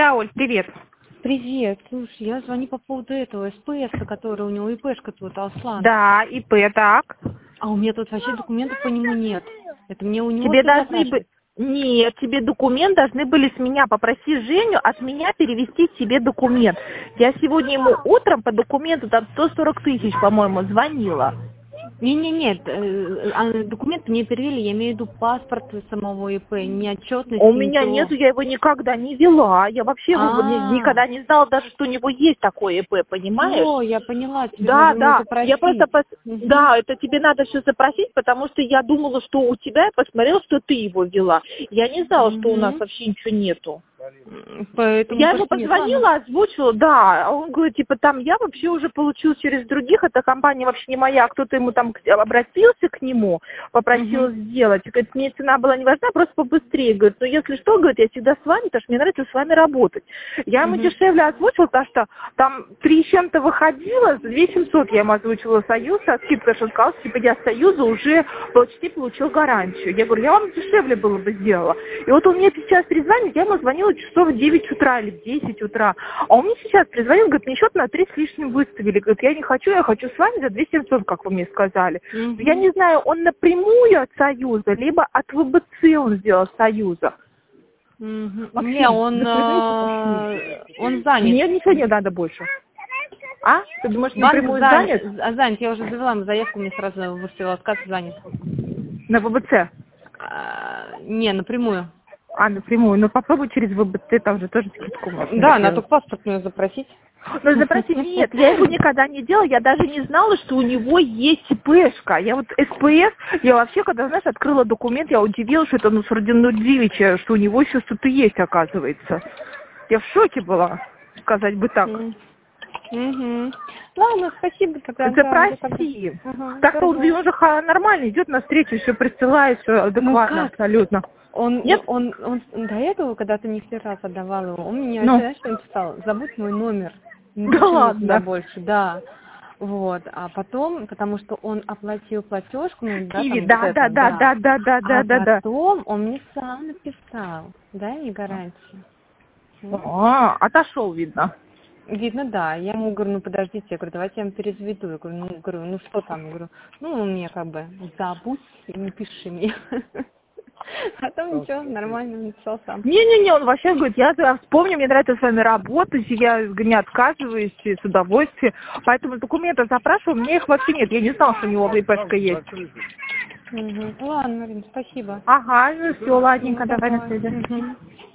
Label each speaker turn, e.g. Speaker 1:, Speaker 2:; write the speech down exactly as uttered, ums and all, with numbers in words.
Speaker 1: Да, Оль, привет.
Speaker 2: Привет. Слушай, я звоню по поводу этого СПС, который у него ИПшка тут, Аслан.
Speaker 1: Да, ИП, так.
Speaker 2: А у меня тут вообще документов по нему нет. Это мне у него
Speaker 1: Тебе
Speaker 2: все
Speaker 1: должны быть...
Speaker 2: запрашивать.
Speaker 1: Нет, тебе документ должны были с меня. Попроси Женю от меня перевести тебе документ. Я сегодня ему утром по документу там сто сорок тысяч, по-моему, звонила.
Speaker 2: Не, не, нет, э, а документы мне перевели, я имею в виду паспорт самого ИП, не отчетность,
Speaker 1: У меня
Speaker 2: ничего.
Speaker 1: нету, я его никогда не вела. Я вообще его ни-
Speaker 2: А,
Speaker 1: никогда не знала даже, что у него есть такое ИП, понимаешь?
Speaker 2: все, я поняла, тебе
Speaker 1: Да,
Speaker 2: нужно
Speaker 1: да, я
Speaker 2: запросить.
Speaker 1: просто, пос...
Speaker 2: Мгм.
Speaker 1: да, это тебе надо все запросить, потому что я думала, что у тебя, я посмотрела, что ты его вела. Я не знала, что у нас
Speaker 2: Мгм.
Speaker 1: вообще ничего нету.
Speaker 2: Поэтому
Speaker 1: Я ему
Speaker 2: пошли, нет, ладно.
Speaker 1: позвонила, озвучила, да, а он говорит, типа, там я вообще уже получил через других, эта компания вообще не моя, кто-то ему там к- обратился к нему, попросил
Speaker 2: Мгм.
Speaker 1: сделать, говорит, мне цена была не важна, просто побыстрее, говорит, ну если что, говорит, я всегда с вами, потому что мне нравится с вами работать. Я ему
Speaker 2: Мгм.
Speaker 1: дешевле озвучила, потому что там три с чем-то выходило, две семьсот я ему озвучила Союз, а скидка, потому что он сказал, что, типа, я с Союза уже почти получил гарантию. Я говорю, я вам дешевле было бы сделала. И вот он мне сейчас перезвонит, я ему звонила часов в девять утра или в десять утра. А он мне сейчас перезвонил, говорит, мне счет на три с лишним выставили. Говорит, я не хочу, я хочу с вами за две семьсот, как вы мне сказали.
Speaker 2: Мгм.
Speaker 1: Я не знаю, он напрямую от Союза, либо от ВБЦ он сделал Союза.
Speaker 2: Мгм. Не,
Speaker 1: Максим,
Speaker 2: он,
Speaker 1: закрывайте
Speaker 2: э, он
Speaker 1: пошли.
Speaker 2: занят.
Speaker 1: Мне ничего не надо больше. А? Ты думаешь,
Speaker 2: Банк
Speaker 1: напрямую занят?
Speaker 2: занят, а, занят. Я уже завела ему заявку, мне сразу выставил отказ, занят.
Speaker 1: На ВБЦ?
Speaker 2: А, не, напрямую.
Speaker 1: А, напрямую. Ну попробуй через ВБЦ, там же тоже скидку можно
Speaker 2: Да, надо
Speaker 1: сделать.
Speaker 2: только паспортную запросить.
Speaker 1: Ну, запросить нет, я его никогда не делала, я даже не знала, что у него есть ИПшка. Я вот СПС, я вообще, когда, знаешь, открыла документ, я удивилась, что это ну Нурдзивича, что у него еще что-то есть, оказывается. Я в шоке была, сказать бы так.
Speaker 2: М. Мгм. Ладно, спасибо тогда. Да, я тогда.
Speaker 1: Запроси.
Speaker 2: Ага,
Speaker 1: Так-то он,
Speaker 2: давай.
Speaker 1: он же ха- нормально идет навстречу, все присылает, все
Speaker 2: Ну
Speaker 1: адекватно
Speaker 2: как?
Speaker 1: абсолютно.
Speaker 2: Он,
Speaker 1: Нет?
Speaker 2: он, он, он до этого, когда ты не раз отдавал его, он мне вообще,
Speaker 1: Ну,
Speaker 2: знаешь, что написал? Забудь мой номер, не
Speaker 1: да
Speaker 2: пиши мне туда
Speaker 1: ладно.
Speaker 2: больше, да. Вот, а потом, потому что он оплатил платежку, ну, да,
Speaker 1: Киви,
Speaker 2: там вот
Speaker 1: да,
Speaker 2: это,
Speaker 1: да, да,
Speaker 2: да.
Speaker 1: да, да, да, да,
Speaker 2: А
Speaker 1: да, да.
Speaker 2: потом он мне сам написал, дай мне гарантию. М?
Speaker 1: А, отошел, видно.
Speaker 2: Видно, да. Я ему говорю, ну подождите, я говорю, давайте я вам перезведу. Я говорю, ну, говорю, ну что там? Я говорю, ну он мне как бы забудь и не пиши мне. Потом ничего, нормально, он написал сам.
Speaker 1: Не-не-не, он вообще говорит, я за- вспомню, мне нравится с вами работать, и я не отказываюсь и с удовольствием. Поэтому документы запрашиваю, у меня их вообще нет. Я не знала, что у него ИПшка есть.
Speaker 2: Угу. Ладно, Марин, спасибо.
Speaker 1: Ага, ну все, ладненько,
Speaker 2: Ну,
Speaker 1: давай на
Speaker 2: давай.
Speaker 1: связи.
Speaker 2: Мгм.